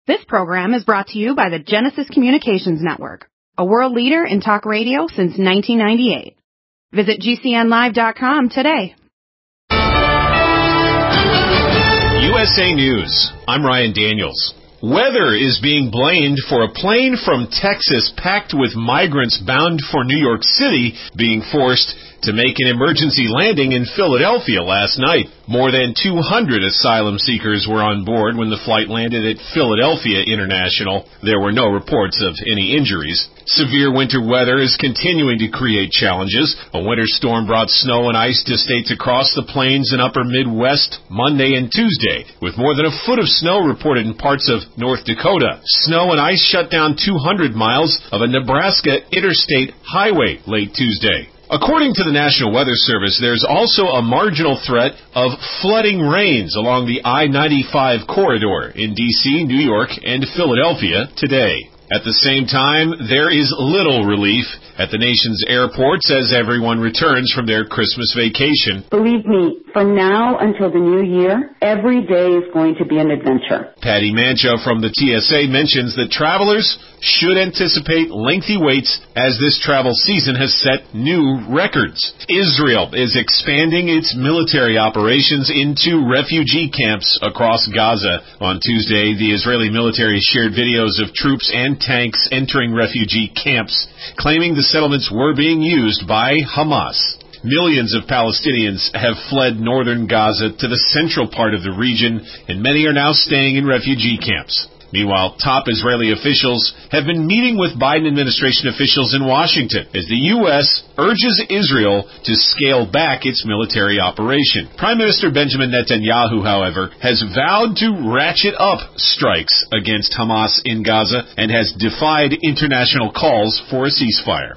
This program is brought to you by the Genesis Communications Network, a world leader in talk radio since 1998. Visit GCNlive.com today. USA News. I'm Ryan Daniels. Weather is being blamed for a plane from Texas packed with migrants bound for New York City being forced to make an emergency landing in Philadelphia last night. More than 200 asylum seekers were on board when the flight landed at Philadelphia International. There were no reports of any injuries. Severe winter weather is continuing to create challenges. A winter storm brought snow and ice to states across the plains and upper Midwest Monday and Tuesday, with more than a foot of snow reported in parts of North Dakota. Snow and ice shut down 200 miles of a Nebraska interstate highway late Tuesday. According to the National Weather Service, there's also a marginal threat of flooding rains along the I-95 corridor in D.C., New York, and Philadelphia today. At the same time, there is little relief at the nation's airports as everyone returns from their Christmas vacation. Believe me, from now until the new year, every day is going to be an adventure. Patty Mancho from the TSA mentions that travelers should anticipate lengthy waits as this travel season has set new records. Israel is expanding its military operations into refugee camps across Gaza. On Tuesday, the Israeli military shared videos of troops and tanks entering refugee camps, claiming the settlements were being used by Hamas. Millions of Palestinians have fled northern Gaza to the central part of the region, and many are now staying in refugee camps. Meanwhile, top Israeli officials have been meeting with Biden administration officials in Washington as the U.S. urges Israel to scale back its military operation. Prime Minister Benjamin Netanyahu, however, has vowed to ratchet up strikes against Hamas in Gaza and has defied international calls for a ceasefire.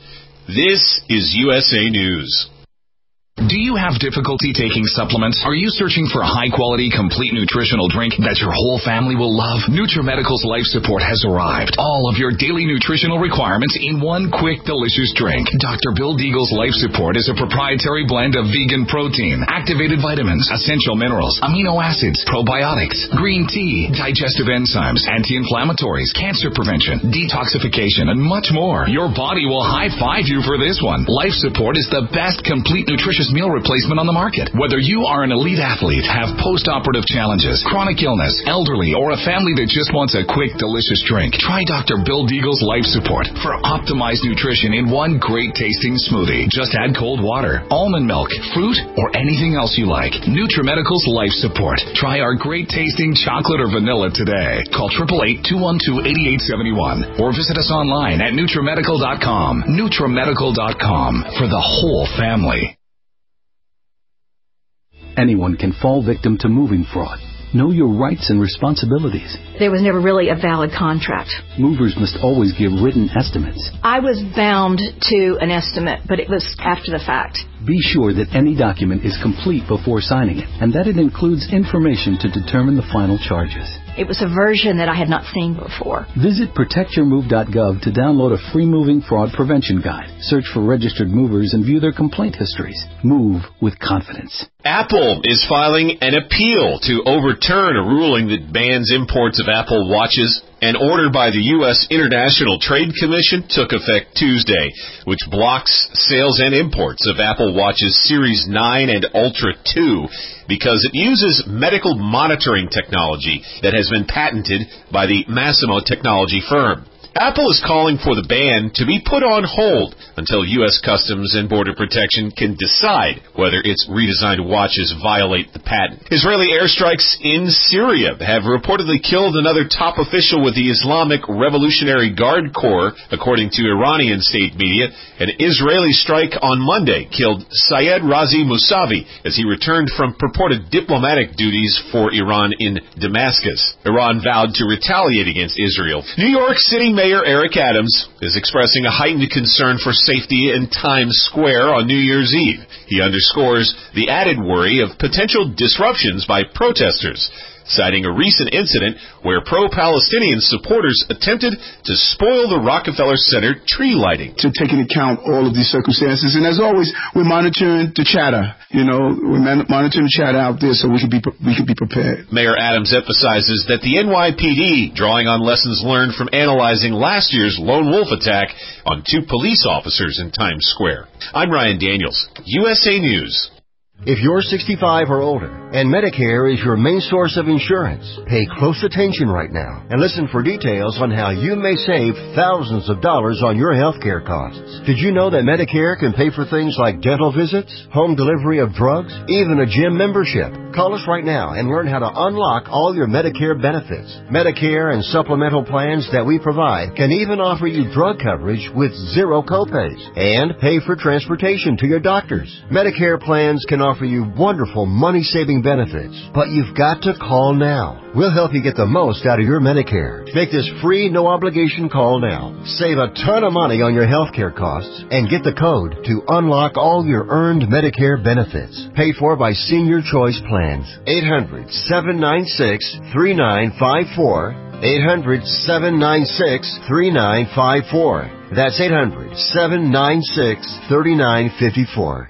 This is USA News. Do you have difficulty taking supplements? Are you searching for a high-quality, complete nutritional drink that your whole family will love? NutriMedical's Life Support has arrived. All of your daily nutritional requirements in one quick, delicious drink. Dr. Bill Deagle's Life Support is a proprietary blend of vegan protein, activated vitamins, essential minerals, amino acids, probiotics, green tea, digestive enzymes, anti-inflammatories, cancer prevention, detoxification, and much more. Your body will high-five you for this one. Life Support is the best complete nutritious meal replacement on the market. Whether you are an elite athlete, have post-operative challenges, chronic illness, elderly, or a family that just wants a quick, delicious drink, try Dr. Bill Deagle's Life Support for optimized nutrition in one great-tasting smoothie. Just add cold water, almond milk, fruit, or anything else you like. NutriMedical's Life Support. Try our great-tasting chocolate or vanilla today. Call 888-212-8871 or visit us online at NutriMedical.com. NutriMedical.com for the whole family. Anyone can fall victim to moving fraud. Know your rights and responsibilities. There was never really a valid contract. Movers must always give written estimates. I was bound to an estimate, but it was after the fact. Be sure that any document is complete before signing it, and that it includes information to determine the final charges. It was a version that I had not seen before. Visit protectyourmove.gov to download a free moving fraud prevention guide. Search for registered movers and view their complaint histories. Move with confidence. Apple is filing an appeal to overturn a ruling that bans imports of Apple watches. An order by the U.S. International Trade Commission took effect Tuesday, which blocks sales and imports of Apple Watches Series 9 and Ultra 2 because it uses medical monitoring technology that has been patented by the Masimo technology firm. Apple is calling for the ban to be put on hold until U.S. Customs and Border Protection can decide whether its redesigned watches violate the patent. Israeli airstrikes in Syria have reportedly killed another top official with the Islamic Revolutionary Guard Corps, according to Iranian state media. An Israeli strike on Monday killed Syed Razi Mousavi as he returned from purported diplomatic duties for Iran in Damascus. Iran vowed to retaliate against Israel. New York City Mayor Eric Adams is expressing a heightened concern for safety in Times Square on New Year's Eve. He underscores the added worry of potential disruptions by protesters. citing a recent incident where pro-Palestinian supporters attempted to spoil the Rockefeller Center tree lighting. To take into account all of these circumstances, and as always, we're monitoring the chatter. We're monitoring the chatter out there so we can be prepared. Mayor Adams emphasizes that the NYPD, drawing on lessons learned from analyzing last year's lone wolf attack on 2 police officers in Times Square. I'm Ryan Daniels, USA News. If you're 65 or older and Medicare is your main source of insurance, pay close attention right now and listen for details on how you may save thousands of dollars on your health care costs. Did you know that Medicare can pay for things like dental visits, home delivery of drugs, even a gym membership? Call us right now and learn how to unlock all your Medicare benefits. Medicare and supplemental plans that we provide can even offer you drug coverage with 0 copays and pay for transportation to your doctors. Medicare plans can offer you wonderful money-saving benefits, but you've got to call now. We'll help you get the most out of your Medicare. Make this free, no-obligation call now. Save a ton of money on your health care costs and get the code to unlock all your earned Medicare benefits. Paid for by Senior Choice Plans. 800-796-3954. 800-796-3954. That's 800-796-3954.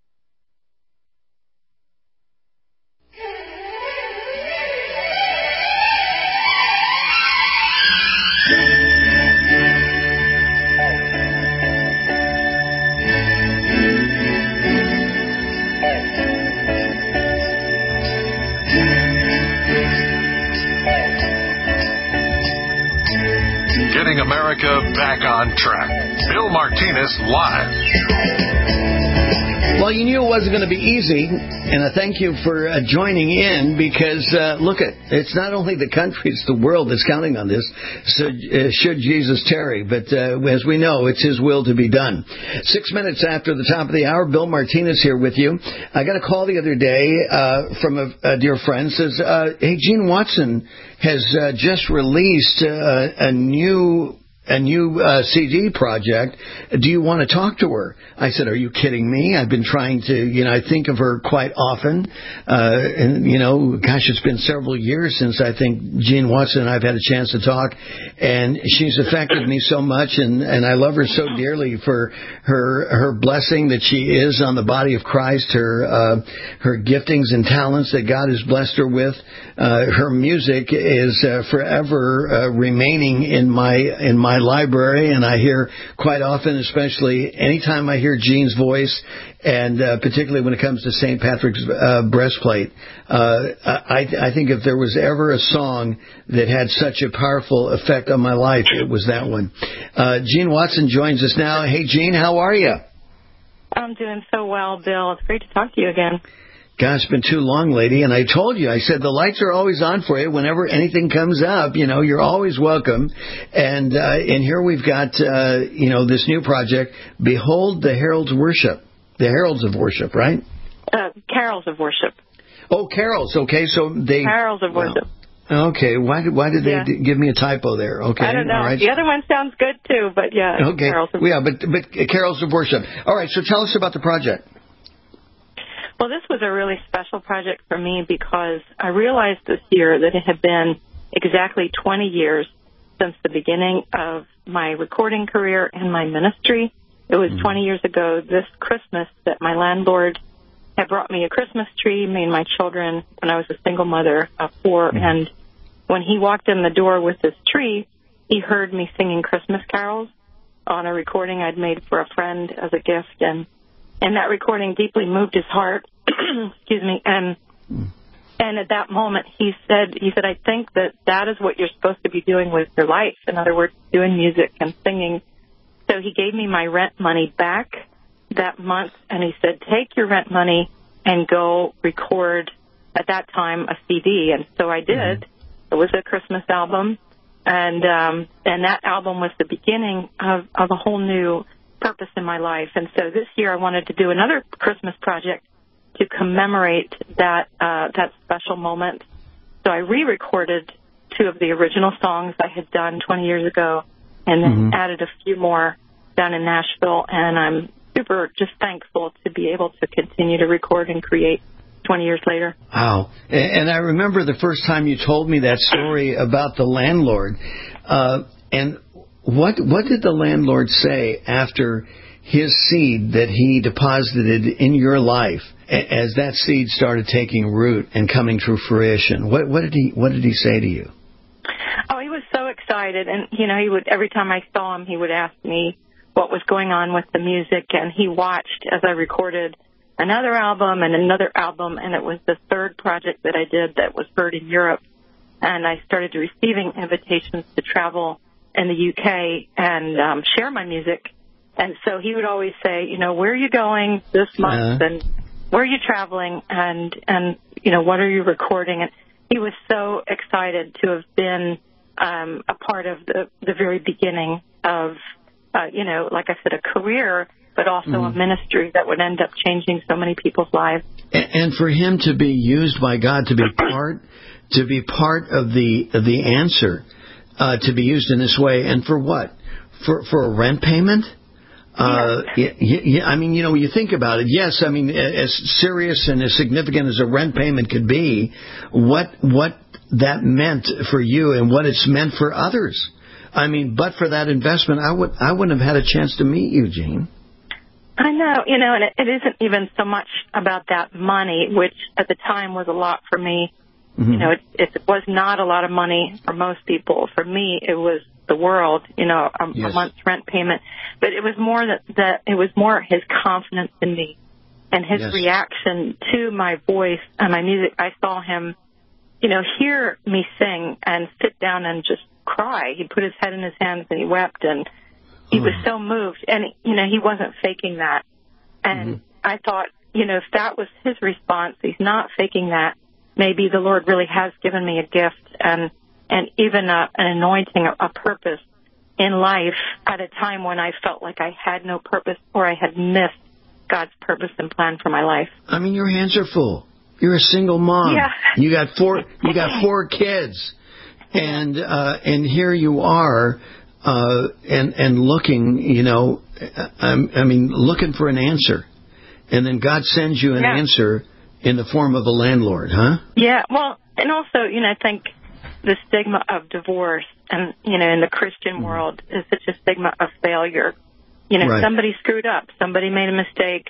Getting America back on track. Bill Martinez Live. Well, you knew it wasn't going to be easy, and I thank you for joining in because, it's not only the country, it's the world that's counting on this, so, should Jesus tarry. But as we know, it's His will to be done. 6 minutes after the top of the hour, Bill Martinez here with you. I got a call the other day from a dear friend, says, hey, Gene Watson has just released a new CD project. Do you want to talk to her? I said, are you kidding me? I've been trying to, I think of her quite often. And, it's been several years since I think Gene Watson and I've had a chance to talk. And she's affected me so much. And I love her so dearly for her blessing that she is on the body of Christ, her giftings and talents that God has blessed her with. Her music is forever remaining in my library, and I hear quite often, especially anytime I hear Gene's voice, and particularly when it comes to St. Patrick's breastplate. I think if there was ever a song that had such a powerful effect on my life, it was that one. Gene Watson joins us now. Hey, Gene, how are you? I'm doing so well, Bill. It's great to talk to you again. Gosh, it's been too long, lady. And I told you, I said the lights are always on for you. Whenever anything comes up, you're always welcome. And here we've got, this new project, Behold the Heralds Worship. The Heralds of Worship, right? Carols of Worship. Oh, carols. Okay, so they... Carols of Worship. Okay, why did they give me a typo there? Okay, I don't know. All right. The other one sounds good, too, but yeah. Okay, Carols of Worship. but Carols of Worship. All right, so tell us about the project. Well, this was a really special project for me because I realized this year that it had been exactly 20 years since the beginning of my recording career and my ministry. It was 20 years ago this Christmas that my landlord had brought me a Christmas tree, me and my children, when I was a single mother of 4. And when he walked in the door with this tree, he heard me singing Christmas carols on a recording I'd made for a friend as a gift. And that recording deeply moved his heart. Excuse me. And at that moment, he said, I think that is what you're supposed to be doing with your life. In other words, doing music and singing. So he gave me my rent money back that month, and he said, take your rent money and go record, at that time, a CD. And so I did. It was a Christmas album, and that album was the beginning of a whole new purpose in my life. And so this year I wanted to do another Christmas project to commemorate that special moment. So I re-recorded 2 of the original songs I had done 20 years ago, and then added a few more down in Nashville. And I'm super just thankful to be able to continue to record and create 20 years later. Wow. And I remember the first time you told me that story about the landlord. And what did the landlord say after his seed that he deposited in your life, as that seed started taking root and coming to fruition? What did he say to you? Oh, he was so excited, and he would, every time I saw him, he would ask me what was going on with the music, and he watched as I recorded another album and another album, and it was the third project that I did that was heard in Europe, and I started receiving invitations to travel in the UK and share my music. And so he would always say, where are you going this month, and where are you traveling, and what are you recording? And he was so excited to have been a part of the very beginning of, like I said, a career, but also a ministry that would end up changing so many people's lives. And for him to be used by God to be part of the answer, to be used in this way, and for what? For a rent payment? I mean, when you think about it, yes, I mean, as serious and as significant as a rent payment could be, what that meant for you and what it's meant for others. I mean, but for that investment, I wouldn't have had a chance to meet you, Jean. I know, and it isn't even so much about that money, which at the time was a lot for me. Mm-hmm. It was not a lot of money for most people. For me, it was the world, a month's rent payment. But it was more that it was more his confidence in me and his reaction to my voice and my music. I saw him, hear me sing and sit down and just cry. He put his head in his hands and he wept, and he was so moved. And, he wasn't faking that. And I thought, if that was his response, he's not faking that. Maybe the Lord really has given me a gift and even an anointing, a purpose in life at a time when I felt like I had no purpose or I had missed God's purpose and plan for my life. I mean, your hands are full. You're a single mom. Yeah. You got four kids, and here you are, and looking, looking for an answer, and then God sends you an answer in the form of a landlord, huh? Yeah, well, and also, I think the stigma of divorce and, in the Christian world is such a stigma of failure. Somebody screwed up. Somebody made a mistake.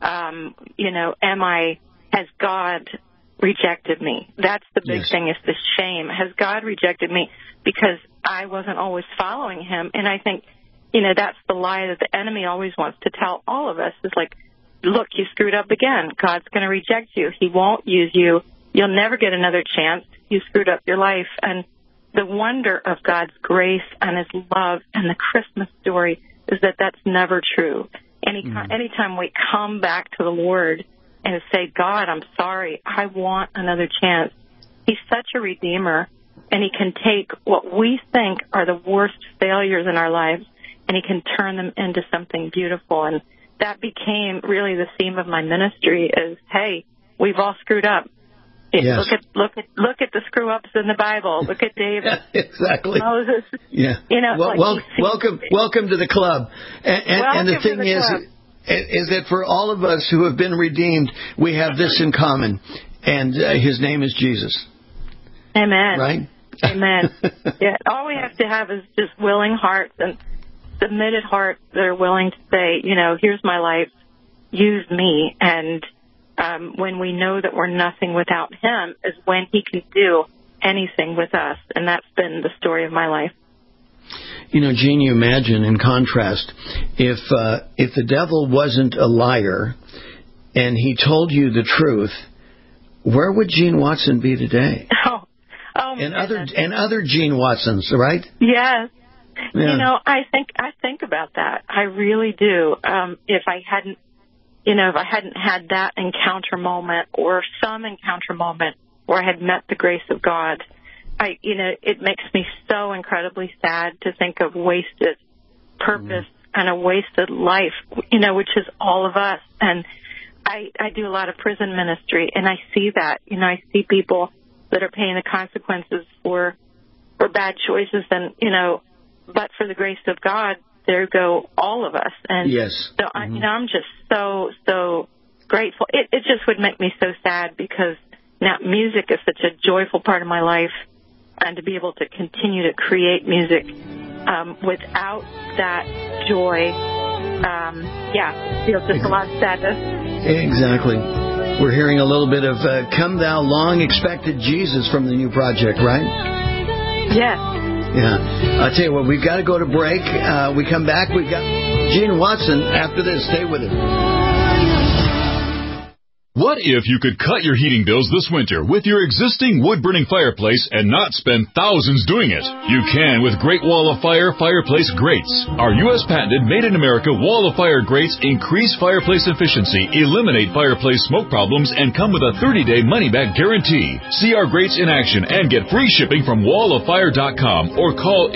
Has God rejected me? That's the big thing, is the shame. Has God rejected me because I wasn't always following him? And I think, that's the lie that the enemy always wants to tell all of us, is like, look, you screwed up again. God's going to reject you. He won't use you. You'll never get another chance. You screwed up your life. And the wonder of God's grace and his love and the Christmas story is that that's never true. Anytime we come back to the Lord and say, God, I'm sorry, I want another chance. He's such a redeemer, and he can take what we think are the worst failures in our lives, and he can turn them into something beautiful. And that became really the theme of my ministry is, hey, we've all screwed up. Yes. Look at the screw ups in the Bible. Look at David. Exactly. Moses. Yeah. Welcome to the club. And the thing is that for all of us who have been redeemed, we have this in common, and his name is Jesus. Amen. Right? Amen. Yeah. All we have to have is just willing hearts and submitted hearts that are willing to say, here's my life, use me. And when we know that we're nothing without him is when he can do anything with us. And that's been the story of my life. Jean, you imagine, in contrast, if the devil wasn't a liar and he told you the truth, where would Jean Watson be today? Oh, and other Jean Watsons, right? Yes. Yeah. I think about that. I really do. If I hadn't had that encounter moment or some encounter moment where I had met the grace of God, it makes me so incredibly sad to think of wasted purpose and a wasted life, which is all of us. And I do a lot of prison ministry, and I see that. I see people that are paying the consequences for bad choices, and but for the grace of God, there go all of us. And yes. so I'm just so grateful. It just would make me so sad because now music is such a joyful part of my life, and to be able to continue to create music without that joy, feels just a lot of sadness. Exactly. We're hearing a little bit of Come Thou Long Expected Jesus from the new project, right? Yes. Yeah. I'll tell you what, we've got to go to break. We come back, we've got Gene Watson after this. Stay with us. What if you could cut your heating bills this winter with your existing wood-burning fireplace and not spend thousands doing it? You can with Great Wall of Fire fireplace grates. Our U.S. patented made-in-America Wall of Fire grates increase fireplace efficiency, eliminate fireplace smoke problems, and come with a 30-day money-back guarantee. See our grates in action and get free shipping from walloffire.com or call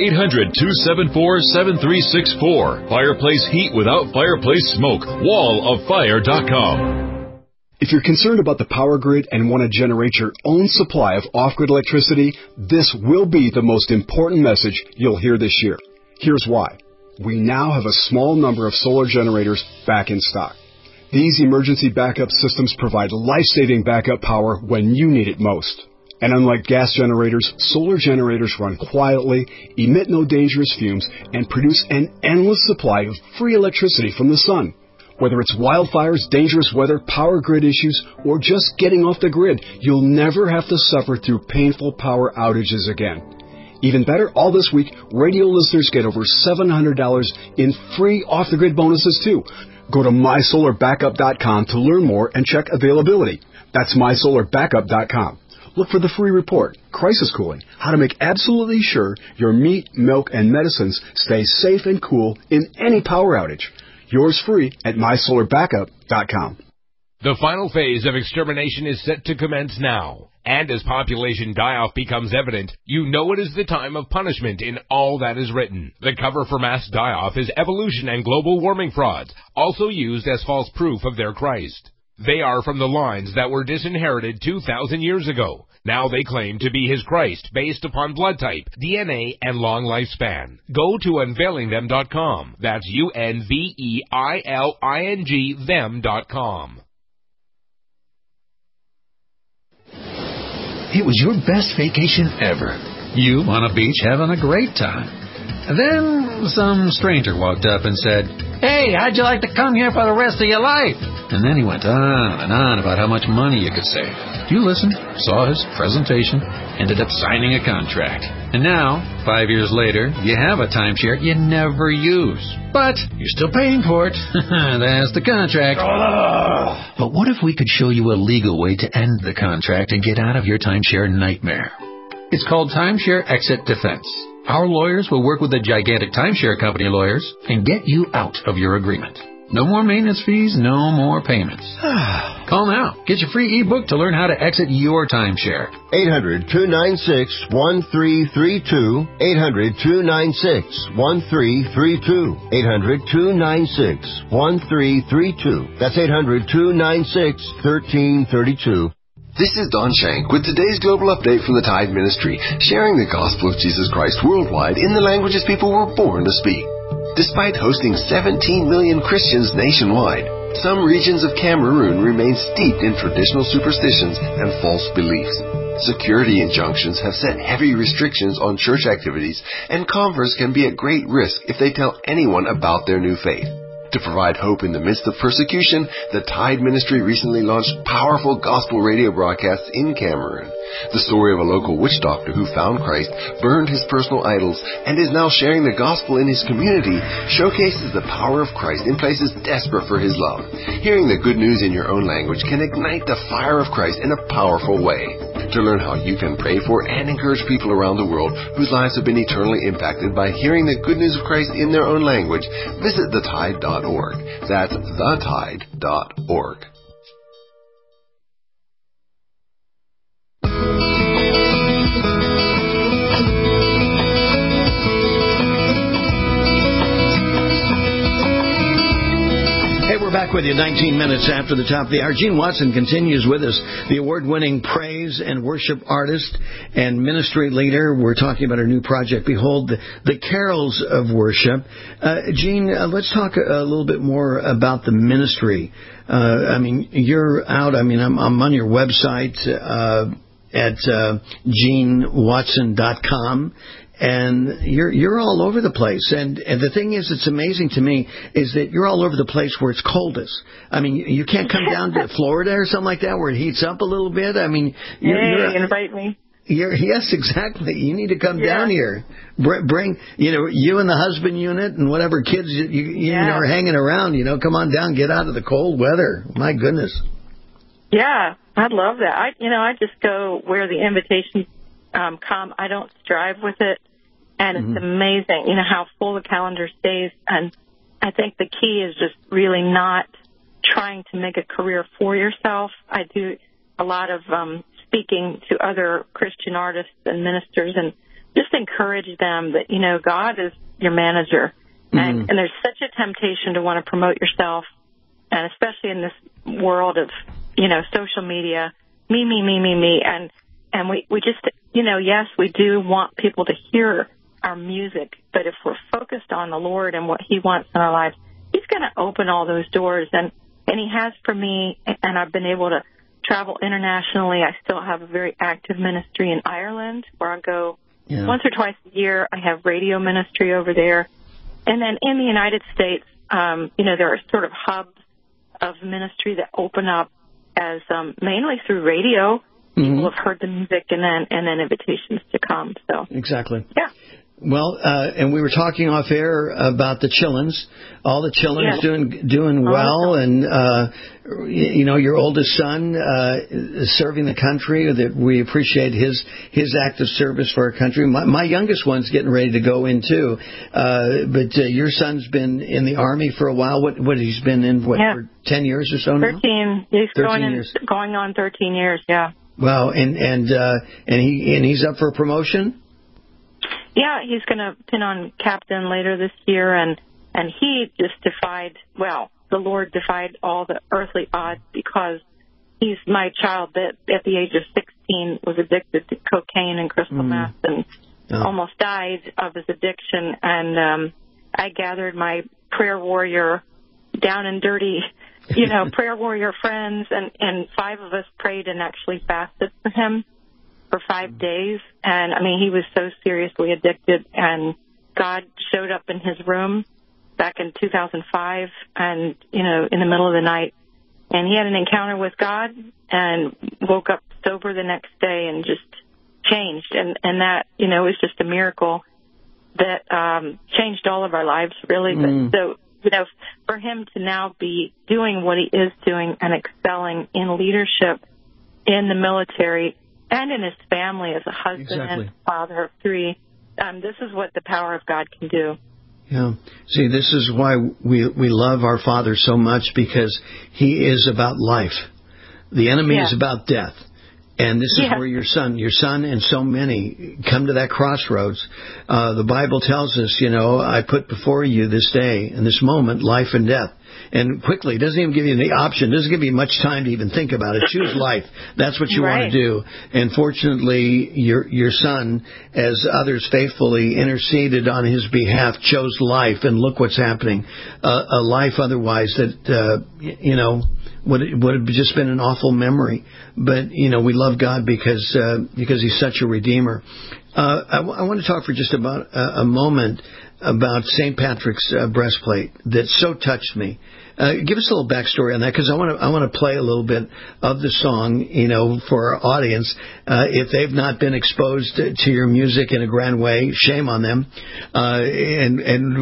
800-274-7364. Fireplace heat without fireplace smoke. walloffire.com. If you're concerned about the power grid and want to generate your own supply of off-grid electricity, this will be the most important message you'll hear this year. Here's why. We now have a small number of solar generators back in stock. These emergency backup systems provide life-saving backup power when you need it most. And unlike gas generators, solar generators run quietly, emit no dangerous fumes, and produce an endless supply of free electricity from the sun. Whether it's wildfires, dangerous weather, power grid issues, or just getting off the grid, you'll never have to suffer through painful power outages again. Even better, all this week, radio listeners get over $700 in free off-the-grid bonuses, too. Go to mysolarbackup.com to learn more and check availability. That's mysolarbackup.com. Look for the free report, Crisis Cooling, how to make absolutely sure your meat, milk, and medicines stay safe and cool in any power outage. Yours free at mysolarbackup.com. The final phase of extermination is set to commence now. And as population die-off becomes evident, you know it is the time of punishment in all that is written. The cover for mass die-off is evolution and global warming frauds, also used as false proof of their Christ. They are from the lines that were disinherited 2,000 years ago. Now they claim to be his Christ based upon blood type, DNA, and long lifespan. Go to unveilingthem.com. That's UNVEILING them.com. It was your best vacation ever. You on a beach having a great time. And then some stranger walked up and said, "Hey, how'd you like to come here for the rest of your life?" And then he went on and on about how much money you could save. You listened, saw his presentation, ended up signing a contract. And now, 5 years later, you have a timeshare you never use. But you're still paying for it. That's the contract. But what if we could show you a legal way to end the contract and get out of your timeshare nightmare? It's called Timeshare Exit Defense. Our lawyers will work with the gigantic timeshare company lawyers and get you out of your agreement. No more maintenance fees, no more payments. Call now. Get your free ebook to learn how to exit your timeshare. 800-296-1332. 800-296-1332. 800-296-1332. That's 800-296-1332. This is Don Shank with today's Global Update from the Tide Ministry, sharing the gospel of Jesus Christ worldwide in the languages people were born to speak. Despite hosting 17 million Christians nationwide, some regions of Cameroon remain steeped in traditional superstitions and false beliefs. Security injunctions have set heavy restrictions on church activities, and converts can be at great risk if they tell anyone about their new faith. To provide hope in the midst of persecution, the Tide Ministry recently launched powerful gospel radio broadcasts in Cameroon. The story of a local witch doctor who found Christ, burned his personal idols, and is now sharing the gospel in his community showcases the power of Christ in places desperate for his love. Hearing the good news in your own language can ignite the fire of Christ in a powerful way. To learn how you can pray for and encourage people around the world whose lives have been eternally impacted by hearing the good news of Christ in their own language, visit thetide.org. That's thetide.org. Back with you 19 minutes after the top of the hour. Gene Watson continues with us, the award-winning praise and worship artist and ministry leader. We're talking about her new project, Behold, the Carols of Worship. Gene, let's talk a little bit more about the ministry. I mean, you're out. I mean, I'm on your website at genewatson.com. And you're all over the place. And the thing is, it's amazing to me, is that you're all over the place where it's coldest. I mean, you can't come down to Florida or something like that where it heats up a little bit. I mean, invite me. Yes, exactly. You need to come down here. Bring, you and the husband unit and whatever kids you are hanging around, come on down, get out of the cold weather. My goodness. Yeah, I'd love that. I just go where the invitations come. I don't strive with it. And it's amazing, how full the calendar stays. And I think the key is just really not trying to make a career for yourself. I do a lot of speaking to other Christian artists and ministers and just encourage them that, God is your manager. And there's such a temptation to want to promote yourself, and especially in this world of, social media, me. And we just, yes, we do want people to hear our music, but if we're focused on the Lord and what He wants in our lives, He's going to open all those doors. And He has for me, and I've been able to travel internationally. I still have a very active ministry in Ireland where I go once or twice a year. I have radio ministry over there. And then in the United States, there are sort of hubs of ministry that open up as mainly through radio. People have heard the music and then invitations to come. So exactly. Yeah. Well, and we were talking off air about the Chillins. All the Chillins doing well, and your oldest son is serving the country. That we appreciate his active service for our country. My youngest one's getting ready to go in too. But your son's been in the Army for a while. What he's been in for 10 years or so now? 13. He's 13 years. Going on 13 years. Yeah. Wow, and he's up for a promotion? Yeah, he's going to pin on captain later this year, and he just defied, the Lord defied all the earthly odds, because he's my child that at the age of 16 was addicted to cocaine and crystal meth and almost died of his addiction. And I gathered my prayer warrior down and dirty, prayer warrior friends, and 5 of us prayed and actually fasted for him for 5 days. And I mean, he was so seriously addicted, and God showed up in his room back in 2005 and, in the middle of the night, and he had an encounter with God and woke up sober the next day and just changed. And that, was just a miracle that changed all of our lives, really. But so, for him to now be doing what he is doing and excelling in leadership in the military and in his family as a husband and father of 3, this is what the power of God can do. Yeah. See, this is why we love our Father so much, because He is about life. The enemy is about death. And this is where your son and so many come to that crossroads. The Bible tells us, I put before you this day and this moment life and death. And quickly, it doesn't even give you the option. It doesn't give you much time to even think about it. Choose life. That's what you want to do. And fortunately, your son, as others faithfully interceded on his behalf, chose life. And look what's happening. A life otherwise that, would have just been an awful memory. But, we love God because He's such a redeemer. I want to talk for just about a moment about St. Patrick's breastplate that so touched me. Give us a little backstory on that, because I want to play a little bit of the song, for our audience. If they've not been exposed to your music in a grand way, shame on them. And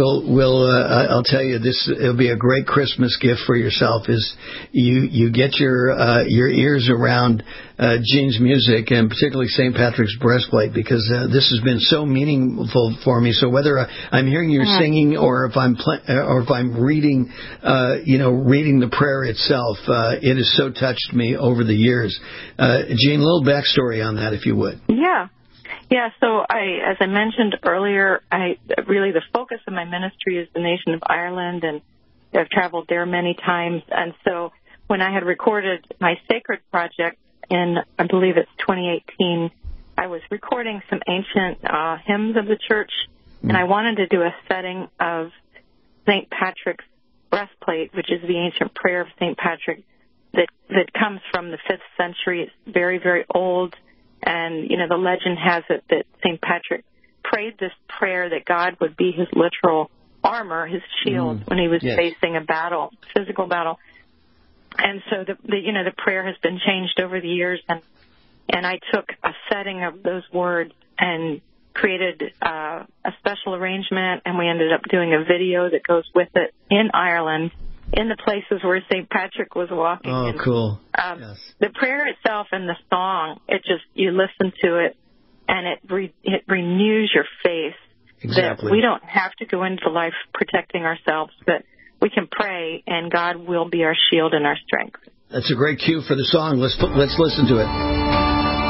I'll tell you, it'll be a great Christmas gift for yourself. Is you get your ears around Gene's music, and particularly St. Patrick's breastplate, because this has been so meaningful for me. So whether I'm hearing you singing or if I'm reading, reading the prayer itself, it has so touched me over the years. Gene, a little backstory on that, if you would. Yeah. So as I mentioned earlier, really the focus of my ministry is the nation of Ireland, and I've traveled there many times. And so when I had recorded my Sacred project in, I believe it's 2018, I was recording some ancient hymns of the church, and I wanted to do a setting of St. Patrick's breastplate, which is the ancient prayer of St. Patrick that comes from the 5th century. It's very, very old, and, the legend has it that St. Patrick prayed this prayer that God would be his literal armor, his shield, when he was facing a battle, physical battle. And so the prayer has been changed over the years, and I took a setting of those words and created a special arrangement, and we ended up doing a video that goes with it in Ireland, in the places where St. Patrick was walking. Oh, cool. The prayer itself and the song, you listen to it, and it renews your faith. Exactly. That we don't have to go into life protecting ourselves, but we can pray, and God will be our shield and our strength. That's a great cue for the song. Let's listen to it.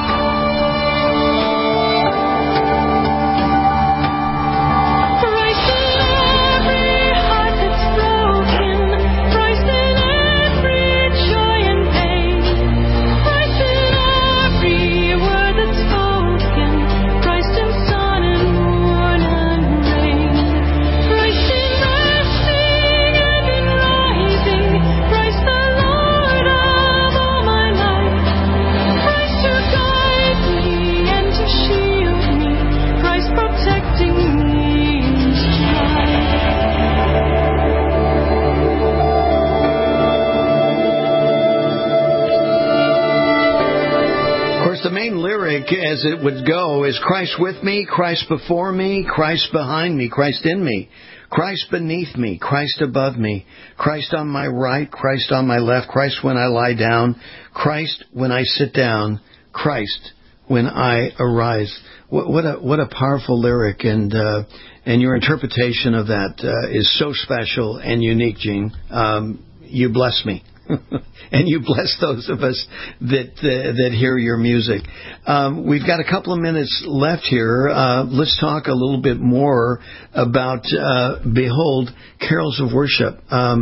As it would go is Christ with me, Christ before me, Christ behind me, Christ in me, Christ beneath me, Christ above me, Christ on my right, Christ on my left, Christ when I lie down, Christ when I sit down, Christ when I arise. What a powerful lyric, and your interpretation of that is so special and unique, Gene. You bless me. And you bless those of us that hear your music. We've got a couple of minutes left here. Let's talk a little bit more about Behold, Carols of Worship.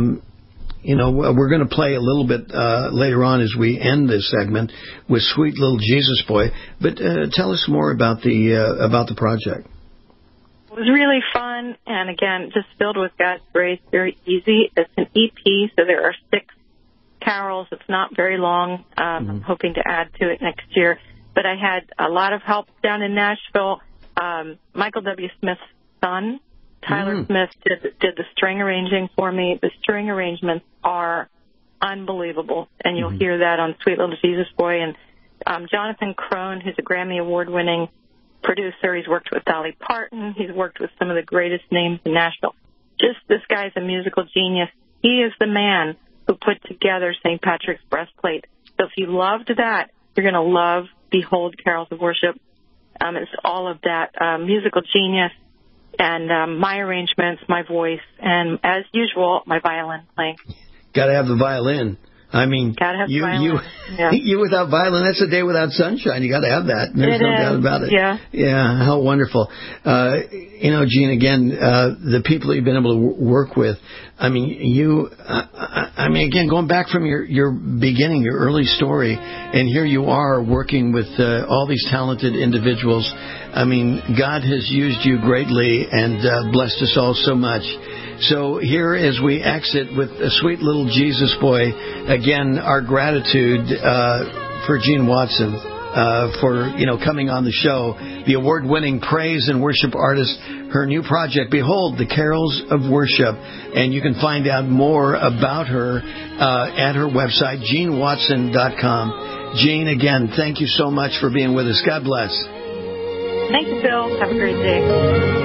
We're going to play a little bit later on as we end this segment with Sweet Little Jesus Boy. But tell us more about the project. It was really fun, and again, just filled with God's grace. Very easy. It's an EP, so there are 6 carols. It's not very long. I'm hoping to add to it next year. But I had a lot of help down in Nashville. Michael W. Smith's son, Tyler Smith, did the string arranging for me. The string arrangements are unbelievable, and you'll hear that on Sweet Little Jesus Boy. And Jonathan Crone, who's a Grammy Award-winning producer, he's worked with Dolly Parton. He's worked with some of the greatest names in Nashville. This guy's a musical genius. He is the man who put together St. Patrick's breastplate. So if you loved that, you're going to love Behold, Carols of Worship. It's all of that musical genius and my arrangements, my voice, and as usual, my violin playing. Got to have the violin. I mean, you without violin, that's a day without sunshine. You got to have that. There's no doubt about it. Yeah, how wonderful. Gene, again, the people that you've been able to work with. I mean, again, going back from your beginning, your early story, and here you are working with all these talented individuals. I mean, God has used you greatly and blessed us all so much. So here, as we exit with a Sweet Little Jesus Boy, again, our gratitude for Gene Watson for coming on the show, the award-winning praise and worship artist. Her new project, Behold, the Carols of Worship, and you can find out more about her at her website, GeneWatson.com. Gene, again, thank you so much for being with us. God bless. Thank you, Bill. Have a great day.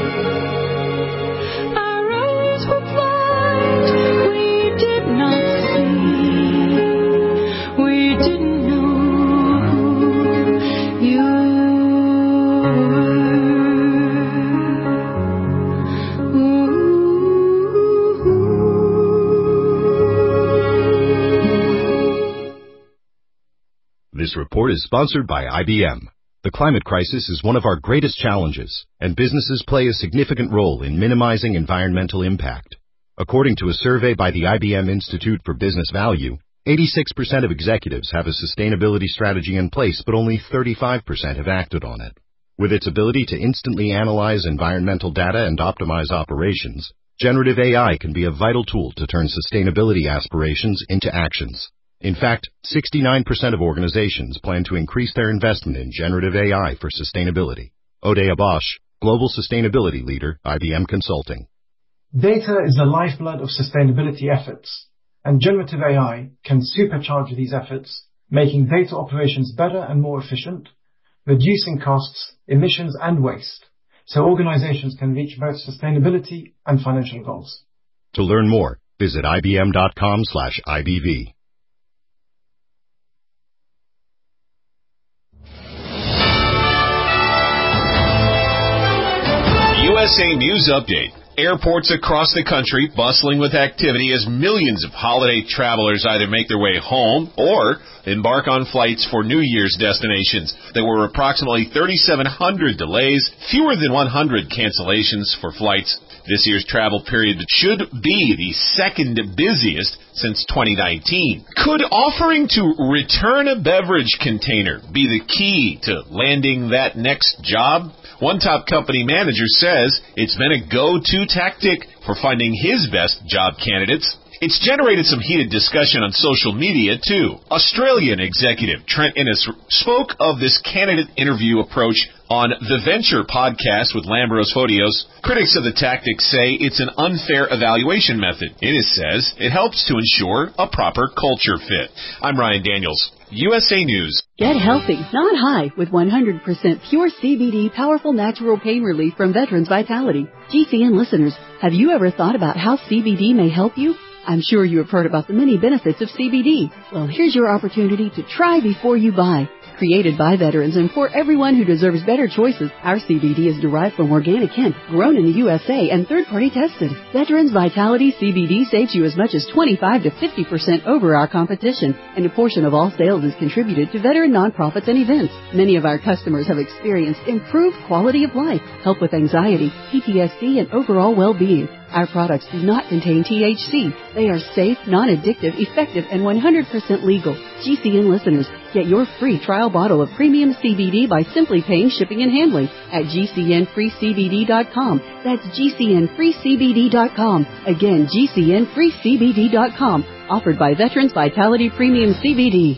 This report is sponsored by IBM. The climate crisis is one of our greatest challenges, and businesses play a significant role in minimizing environmental impact. According to a survey by the IBM Institute for Business Value, 86% of executives have a sustainability strategy in place, but only 35% have acted on it. With its ability to instantly analyze environmental data and optimize operations, generative AI can be a vital tool to turn sustainability aspirations into actions. In fact, 69% of organizations plan to increase their investment in generative AI for sustainability. Odea Bosch, Global Sustainability Leader, IBM Consulting. Data is the lifeblood of sustainability efforts, and generative AI can supercharge these efforts, making data operations better and more efficient, reducing costs, emissions, and waste, so organizations can reach both sustainability and financial goals. To learn more, visit ibm.com/IBV. USA News Update. Airports across the country bustling with activity as millions of holiday travelers either make their way home or embark on flights for New Year's destinations. There were approximately 3,700 delays, fewer than 100 cancellations for flights. This year's travel period should be the second busiest since 2019. Could offering to return a beverage container be the key to landing that next job? One top company manager says it's been a go-to tactic for finding his best job candidates. It's generated some heated discussion on social media, too. Australian executive Trent Innes spoke of this candidate interview approach on the Venture podcast with Lambros Fodios. Critics of the tactic say it's an unfair evaluation method. Innes says it helps to ensure a proper culture fit. I'm Ryan Daniels, USA News. Get healthy, not high, with 100% pure CBD powerful natural pain relief from Veterans Vitality. GCN listeners, have you ever thought about how CBD may help you? I'm sure you have heard about the many benefits of CBD. Well, here's your opportunity to try before you buy. Created by veterans and for everyone who deserves better choices, our CBD is derived from organic hemp, grown in the USA and third-party tested. Veterans Vitality CBD saves you as much as 25 to 50% over our competition, and a portion of all sales is contributed to veteran nonprofits and events. Many of our customers have experienced improved quality of life, help with anxiety, PTSD, and overall well-being. Our products do not contain THC. They are safe, non-addictive, effective, and 100% legal. GCN listeners, get your free trial bottle of premium CBD by simply paying shipping and handling at GCNFreeCBD.com. That's GCNFreeCBD.com. Again, GCNFreeCBD.com. Offered by Veterans Vitality Premium CBD.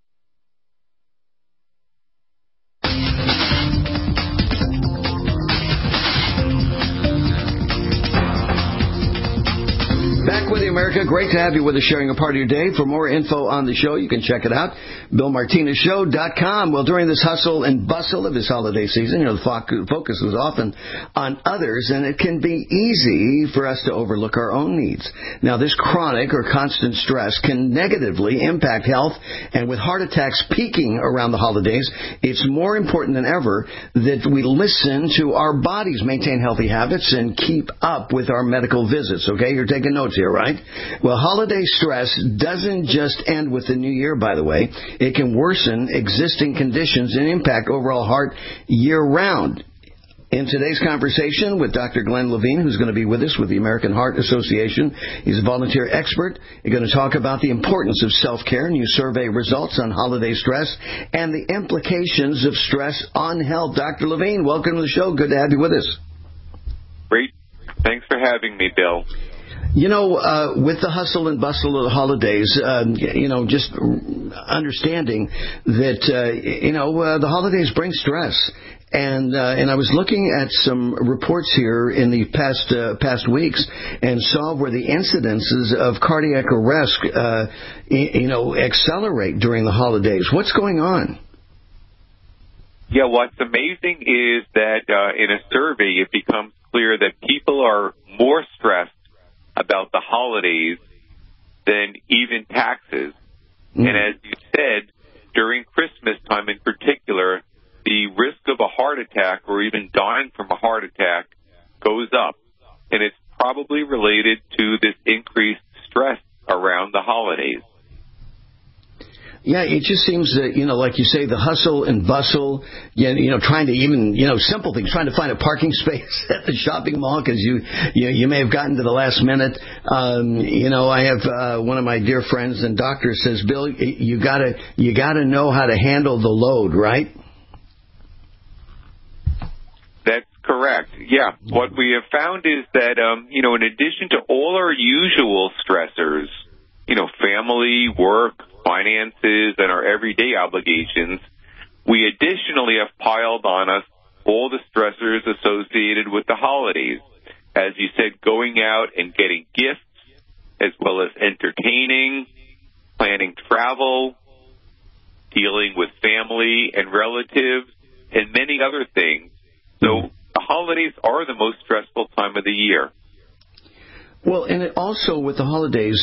Back with you, America. Great to have you with us, sharing a part of your day. For more info on the show, you can check it out, BillMartinezShow.com. Well, during this hustle and bustle of this holiday season, the focus is often on others, and it can be easy for us to overlook our own needs. Now, this chronic or constant stress can negatively impact health, and with heart attacks peaking around the holidays, it's more important than ever that we listen to our bodies, maintain healthy habits, and keep up with our medical visits. Okay, you're taking notes here, right? Well, holiday stress doesn't just end with the new year, by the way. It can worsen existing conditions and impact overall heart year-round. In today's conversation with Dr. Glenn Levine, who's going to be with us with the American Heart Association, he's a volunteer expert. He's going to talk about the importance of self-care, new survey results on holiday stress, and the implications of stress on health. Dr. Levine, welcome to the show. Good to have you with us. Great. Thanks for having me, Bill. With the hustle and bustle of the holidays, just understanding that, the holidays bring stress. And I was looking at some reports here in the past weeks and saw where the incidences of cardiac arrest, accelerate during the holidays. What's going on? Yeah, what's amazing is that in a survey, it becomes clear that people are more stressed about the holidays than even taxes. And as you said, during Christmas time in particular, the risk of a heart attack or even dying from a heart attack goes up. And it's probably related to this increased stress around the holidays. Yeah, it just seems that, like you say, the hustle and bustle, trying to even, simple things, trying to find a parking space at the shopping mall because you may have gotten to the last minute. I have one of my dear friends and doctor says, Bill, you gotta know how to handle the load, right? That's correct. Yeah. What we have found is that, in addition to all our usual stressors, family, work, finances, and our everyday obligations, we additionally have piled on us all the stressors associated with the holidays. As you said, going out and getting gifts, as well as entertaining, planning travel, dealing with family and relatives, and many other things. So the holidays are the most stressful time of the year. Well, and also with the holidays,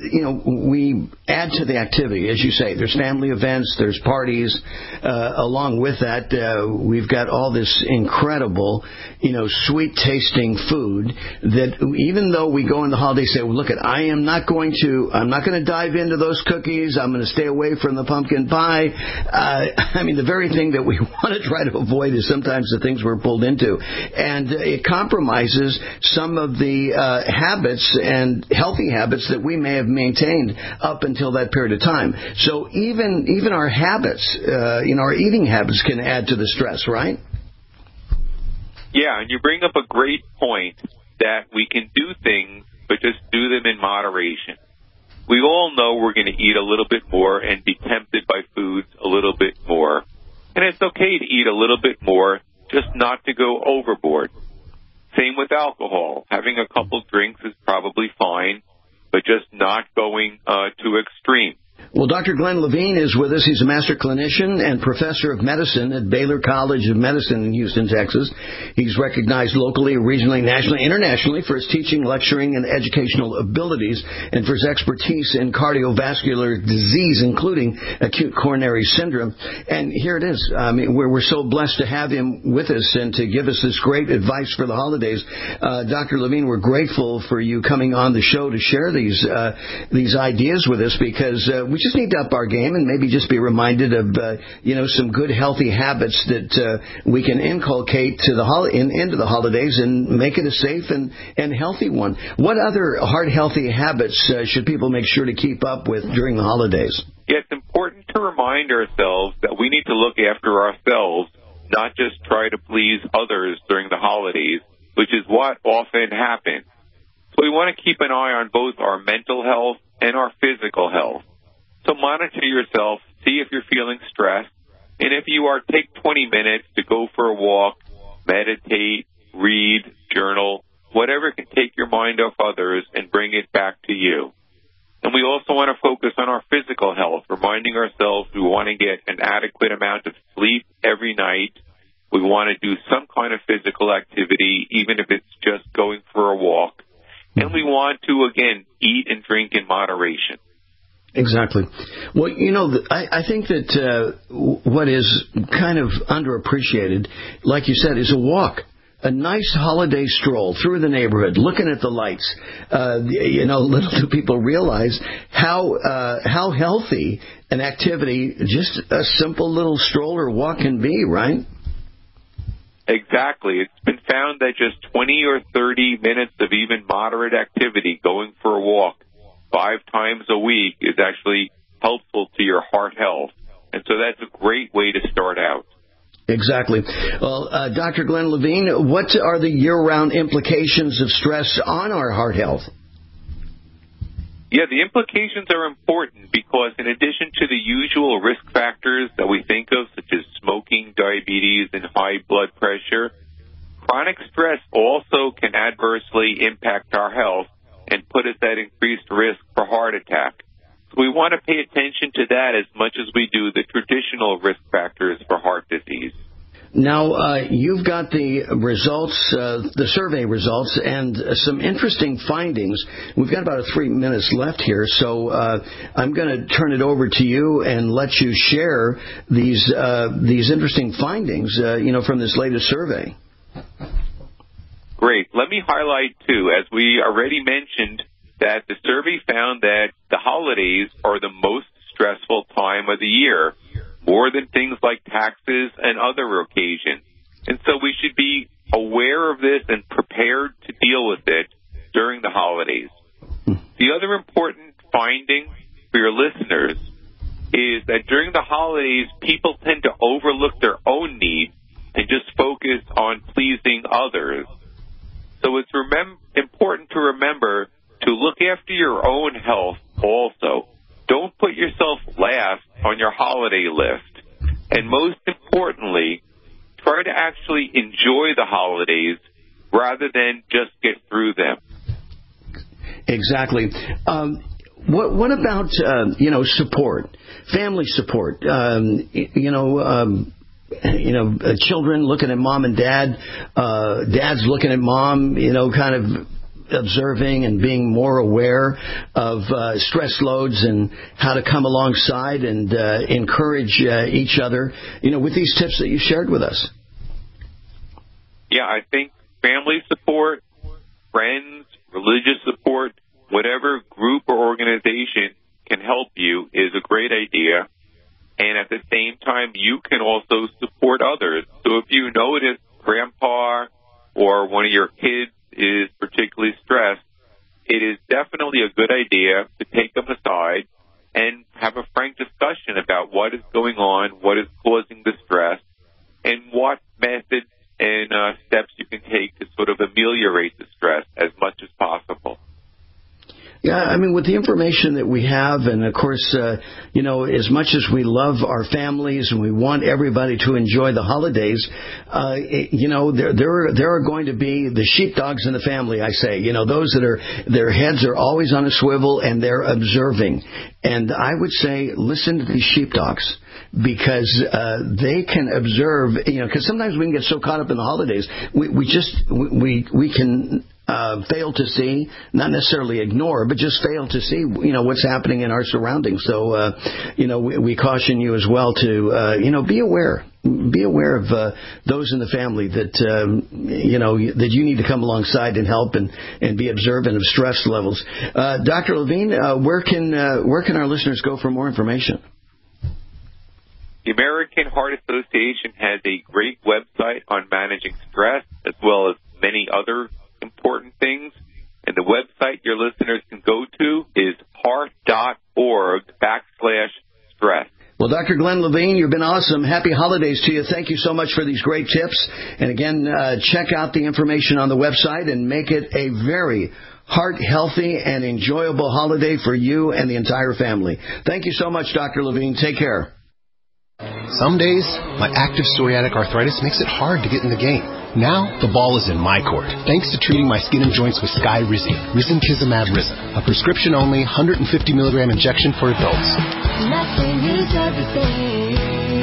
we add to the activity. As you say, there's family events, there's parties. Along with that, we've got all this incredible, sweet-tasting food that even though we go in the holidays say, well, look, I'm not going to dive into those cookies. I'm going to stay away from the pumpkin pie. The very thing that we want to try to avoid is sometimes the things we're pulled into. And it compromises some of the habits and healthy habits that we may have maintained up until that period of time. So even our habits, our eating habits can add to the stress, right? Yeah, and you bring up a great point that we can do things, but just do them in moderation. We all know we're going to eat a little bit more and be tempted by foods a little bit more. And it's okay to eat a little bit more, just not to go overboard. Same with alcohol. Having a couple drinks is probably fine, but just not going too extreme. Well, Dr. Glenn Levine is with us. He's a master clinician and professor of medicine at Baylor College of Medicine in Houston, Texas. He's recognized locally, regionally, nationally, internationally for his teaching, lecturing, and educational abilities, and for his expertise in cardiovascular disease, including acute coronary syndrome. And here it is. We're so blessed to have him with us and to give us this great advice for the holidays. Dr. Levine, we're grateful for you coming on the show to share these ideas with us because we just need to up our game and maybe just be reminded of, some good healthy habits that we can inculcate to into the holidays and make it a safe and healthy one. What other heart healthy habits should people make sure to keep up with during the holidays? Yeah, it's important to remind ourselves that we need to look after ourselves, not just try to please others during the holidays, which is what often happens. So we want to keep an eye on both our mental health and our physical health. So monitor yourself, see if you're feeling stressed, and if you are, take 20 minutes to go for a walk, meditate, read, journal, whatever can take your mind off others and bring it back to you. And we also want to focus on our physical health, reminding ourselves we want to get an adequate amount of sleep every night. We want to do some kind of physical activity, even if it's just going for a walk. And we want to, again, eat and drink in moderation. Exactly. Well, I think that what is kind of underappreciated, like you said, is a walk. A nice holiday stroll through the neighborhood, looking at the lights. Little do people realize how healthy an activity, just a simple little stroll or walk can be, right? Exactly. It's been found that just 20 or 30 minutes of even moderate activity, going for a walk 5 times a week, is actually helpful to your heart health. And so that's a great way to start out. Exactly. Well, Dr. Glenn Levine, what are the year-round implications of stress on our heart health? Yeah, the implications are important because in addition to the usual risk factors that we think of, such as smoking, diabetes, and high blood pressure, chronic stress also can adversely impact our health and put us at increased risk for heart attack. So we want to pay attention to that as much as we do the traditional risk factors for heart disease. Now, you've got the results, the survey results, and some interesting findings. We've got about 3 minutes left here, so I'm going to turn it over to you and let you share these interesting findings, from this latest survey. Great. Let me highlight, too, as we already mentioned, that the survey found that the holidays are the most stressful time of the year, more than things like taxes and other occasions. And so we should be aware of this and prepared to deal with it during the holidays. The other important finding for your listeners is that during the holidays, people tend to overlook their own needs and just focus on pleasing others. So it's important to remember to look after your own health also. Don't put yourself last on your holiday list. And most importantly, try to actually enjoy the holidays rather than just get through them. Exactly. What about, support, family support? Children looking at mom and dad, dad's looking at mom, kind of observing and being more aware of stress loads and how to come alongside and encourage each other, with these tips that you shared with us. Yeah, I think family support, friends, religious support, whatever group or organization can help you is a great idea. And at the same time, you can also support others. So if you notice grandpa or one of your kids is particularly stressed, it is definitely a good idea to take them aside and have a frank discussion about what is going on, what is causing the stress, and what methods and steps you can take to sort of ameliorate the stress as much as possible. Yeah, with the information that we have, and of course, as much as we love our families and we want everybody to enjoy the holidays, there are going to be the sheepdogs in the family, I say, those that their heads are always on a swivel and they're observing. And I would say, listen to these sheepdogs, because they can observe, because sometimes we can get so caught up in the holidays, we can fail to see, not necessarily ignore, but just fail to see, what's happening in our surroundings. So, we caution you as well to, be aware. Be aware of those in the family that, that you need to come alongside and help and be observant of stress levels. Dr. Levine, where can our listeners go for more information? The American Heart Association has a great website on managing stress, as well as many other important things. And the website your listeners can go to is heart.org/stress. Well, Dr. Glenn Levine, you've been awesome. Happy holidays to you. Thank you so much for these great tips. And again, check out the information on the website and make it a very heart-healthy and enjoyable holiday for you and the entire family. Thank you so much, Dr. Levine. Take care. Some days, my active psoriatic arthritis makes it hard to get in the game. Now, the ball is in my court, thanks to treating my skin and joints with Skyrizi, Risankizumab Risa, a prescription-only 150-milligram injection for adults. Nothing is everything.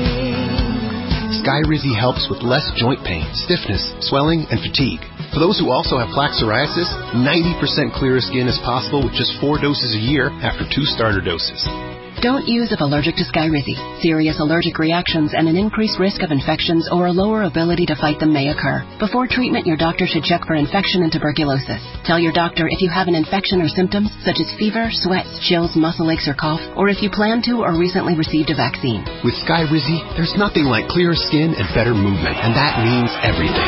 Skyrizi helps with less joint pain, stiffness, swelling, and fatigue. For those who also have plaque psoriasis, 90% clearer skin is possible with just 4 doses a year after 2 starter doses. Don't use if allergic to Skyrizi. Serious allergic reactions and an increased risk of infections or a lower ability to fight them may occur. Before treatment, your doctor should check for infection and tuberculosis. Tell your doctor if you have an infection or symptoms, such as fever, sweats, chills, muscle aches, or cough, or if you plan to or recently received a vaccine. With Skyrizi, there's nothing like clearer skin and better movement, and that means everything.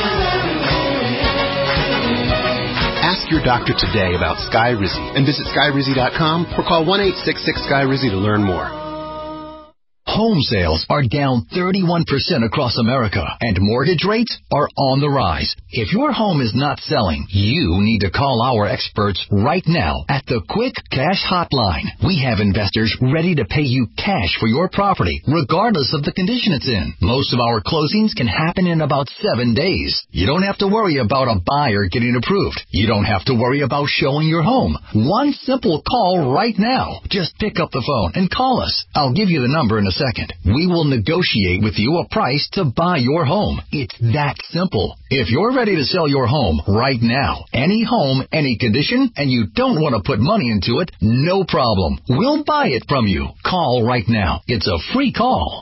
Ask your doctor today about Skyrizi and visit Skyrizi.com or call 1-866-SKYRIZI to learn more. Home sales are down 31% across America, and mortgage rates are on the rise. If your home is not selling, you need to call our experts right now at the Quick Cash Hotline. We have investors ready to pay you cash for your property, regardless of the condition it's in. Most of our closings can happen in about 7 days. You don't have to worry about a buyer getting approved. You don't have to worry about showing your home. One simple call right now. Just pick up the phone and call us. I'll give you the number in a second. We will negotiate with you a price to buy your home. It's that simple. If you're ready to sell your home right now. Any home, any condition, and you don't want to put money into it? No problem. We'll buy it from you. Call right now. It's a free call.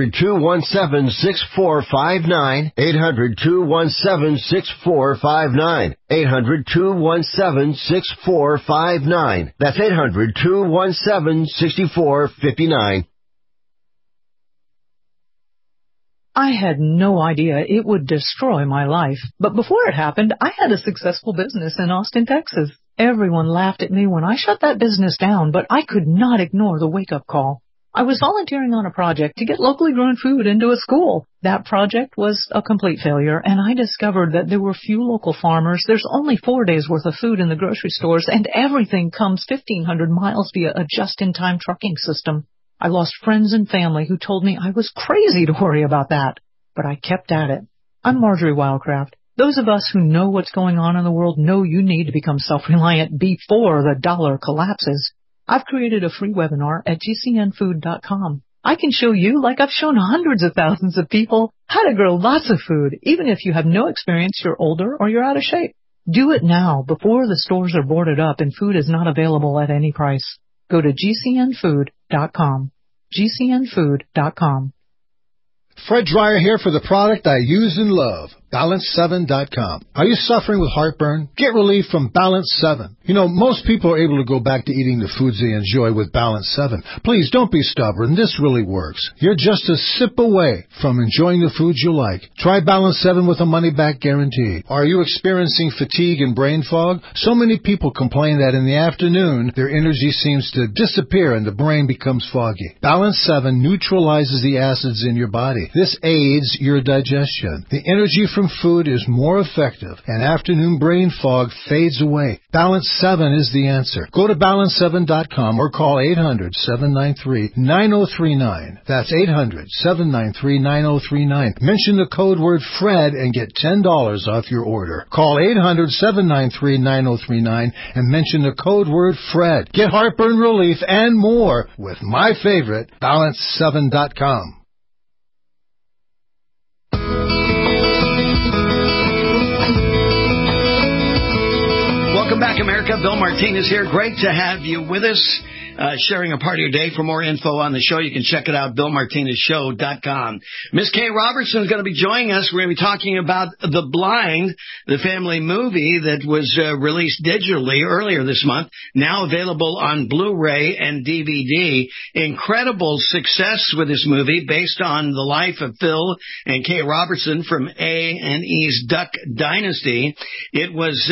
800-217-6459. 800-217-6459. 800-217-6459. That's 800-217-6459. I had no idea it would destroy my life. But before it happened, I had a successful business in Austin, Texas. Everyone laughed at me when I shut that business down, but I could not ignore the wake-up call. I was volunteering on a project to get locally grown food into a school. That project was a complete failure, and I discovered that there were few local farmers. There's only 4 days' worth of food in the grocery stores, and everything comes 1,500 miles via a just-in-time trucking system. I lost friends and family who told me I was crazy to worry about that, but I kept at it. I'm Marjorie Wildcraft. Those of us who know what's going on in the world know you need to become self-reliant before the dollar collapses. I've created a free webinar at gcnfood.com. I can show you, like I've shown hundreds of thousands of people, how to grow lots of food, even if you have no experience, you're older, or you're out of shape. Do it now, before the stores are boarded up and food is not available at any price. Go to gcnfood.com. gcnfood.com. Fred Dreyer here for the product I use and love, Balance7.com. Are you suffering with heartburn? Get relief from Balance 7. You know, most people are able to go back to eating the foods they enjoy with Balance 7. Please don't be stubborn. This really works. You're just a sip away from enjoying the foods you like. Try Balance 7 with a money-back guarantee. Are you experiencing fatigue and brain fog? So many people complain that in the afternoon, their energy seems to disappear and the brain becomes foggy. Balance 7 neutralizes the acids in your body. This aids your digestion. The energy from food is more effective, and afternoon brain fog fades away. Balance 7 is the answer. Go to balance7.com or call 800-793-9039. That's 800-793-9039. Mention the code word FRED and get $10 off your order. Call 800-793-9039 and mention the code word FRED. Get heartburn relief and more with my favorite, balance7.com. Welcome back, America. Bill Martinez here. Great to have you with us, sharing a part of your day. For more info on the show, you can check it out, BillMartinezShow.com. Miss Kay Robertson is going to be joining us. We're going to be talking about The Blind, the family movie that was released digitally earlier this month, now available on Blu-ray and DVD. Incredible success with this movie based on the life of Phil and Kay Robertson from A&E's Duck Dynasty. It was,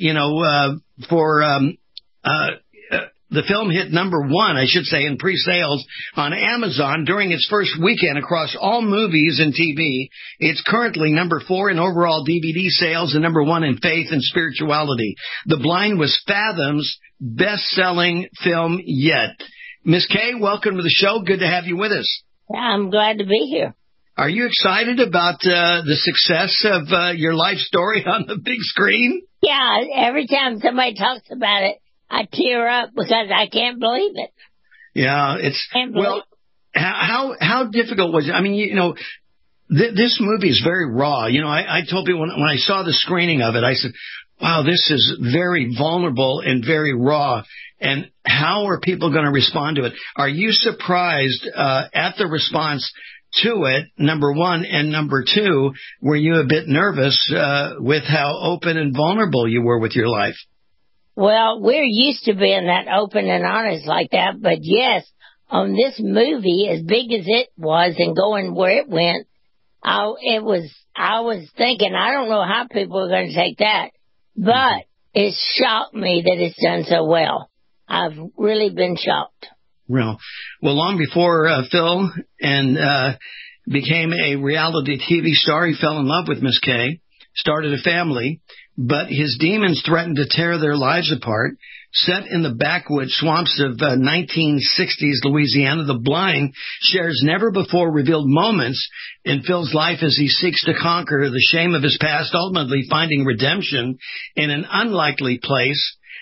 the film hit number one, I should say, in pre-sales on Amazon during its first weekend across all movies and TV. It's currently number 4 in overall DVD sales and number 1 in faith and spirituality. The Blind was Fathom's best-selling film yet. Miss Kay, welcome to the show. Good to have you with us. I'm glad to be here. Are you excited about the success of your life story on the big screen? Yeah, every time somebody talks about it, I tear up because I can't believe it. Yeah, well, how difficult was it? I mean, this movie is very raw. I told people when I saw the screening of it, I said, wow, this is very vulnerable and very raw. And how are people going to respond to it? Are you surprised at the response to it, number one, and number two, were you a bit nervous with how open and vulnerable you were with your life? Well, we're used to being that open and honest like that, but yes, on this movie, as big as it was and going where it went, I was thinking, I don't know how people are going to take that, but it shocked me that it's done so well. I've really been shocked. Well, long before Phil and became a reality TV star, he fell in love with Miss Kay, started a family, but his demons threatened to tear their lives apart. Set in the backwoods swamps of 1960s Louisiana, The Blind shares never-before-revealed moments in Phil's life as he seeks to conquer the shame of his past, ultimately finding redemption in an unlikely place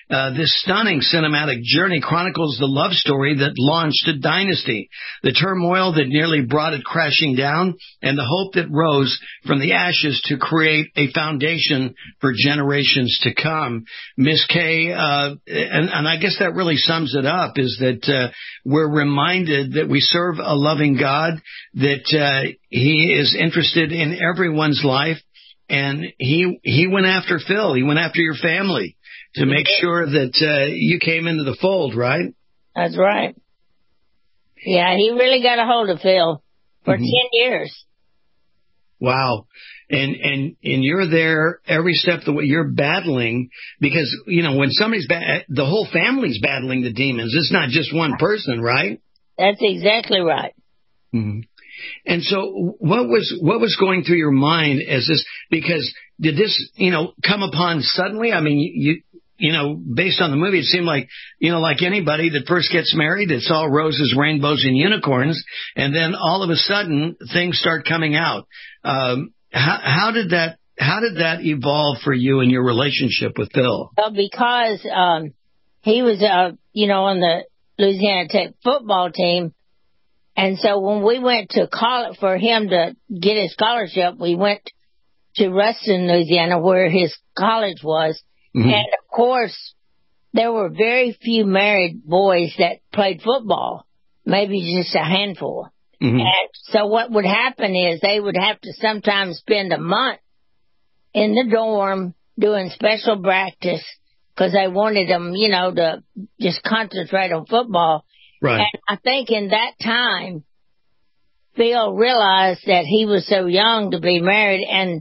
This stunning cinematic journey chronicles the love story that launched a dynasty, the turmoil that nearly brought it crashing down, and the hope that rose from the ashes to create a foundation for generations to come. Miss Kay, and I guess that really sums it up, is that we're reminded that we serve a loving God, that He is interested in everyone's life, and He went after Phil. He went after your family to make sure that you came into the fold, right? That's right. Yeah, He really got a hold of Phil for 10 years. Wow. And you're there every step of the way. You're battling because, when somebody's the whole family's battling the demons. It's not just one person, right? That's exactly right. Mm-hmm. And so what was going through your mind as this, because did this, come upon suddenly? I mean, based on the movie, it seemed like, like anybody that first gets married, it's all roses, rainbows, and unicorns. And then all of a sudden things start coming out. How did that evolve for you in your relationship with Phil? Well, because, he was, on the Louisiana Tech football team. And so when we went to college for him to get his scholarship, we went to Ruston, Louisiana, where his college was. Mm-hmm. And, of course, there were very few married boys that played football, maybe just a handful. Mm-hmm. And so what would happen is they would have to sometimes spend a month in the dorm doing special practice because they wanted them, to just concentrate on football. Right. And I think in that time, Phil realized that he was so young to be married, and,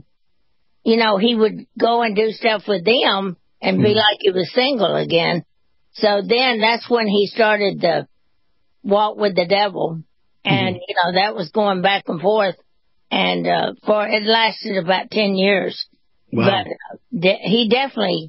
he would go and do stuff with them and be like he was single again. So then that's when he started to walk with the devil. And, that was going back and forth. And it lasted about 10 years. Wow. But he definitely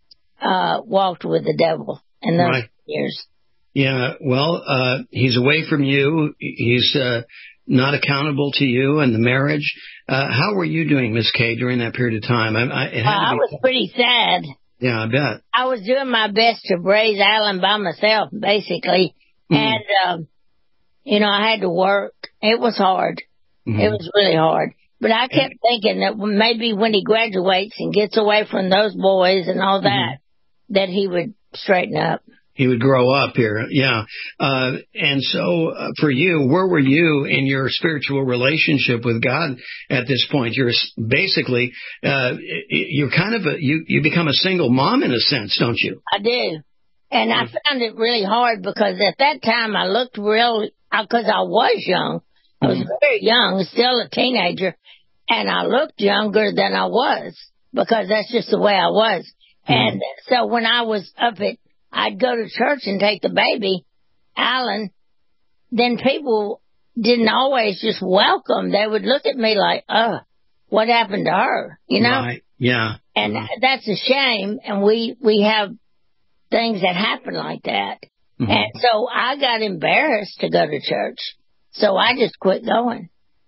walked with the devil in those years. Yeah, well, he's away from you. He's not accountable to you and the marriage. How were you doing, Miss Kay, during that period of time? I was pretty sad. Yeah, I bet. I was doing my best to raise Alan by myself, basically. And, I had to work. It was hard. Mm-hmm. It was really hard. But I kept thinking that maybe when he graduates and gets away from those boys and all that, that he would straighten up. He would grow up here, yeah. And so for you, where were you in your spiritual relationship with God at this point? You're basically, you're kind of you become a single mom in a sense, don't you? I do. And I found it really hard because at that time I looked because I was young. I was very young, still a teenager, and I looked younger than I was because that's just the way I was. And so when I was I'd go to church and take the baby, Alan, then people didn't always just welcome. They would look at me like, what happened to her? Right, yeah. And that's a shame, and we have things that happen like that. Mm-hmm. And so I got embarrassed to go to church, so I just quit going.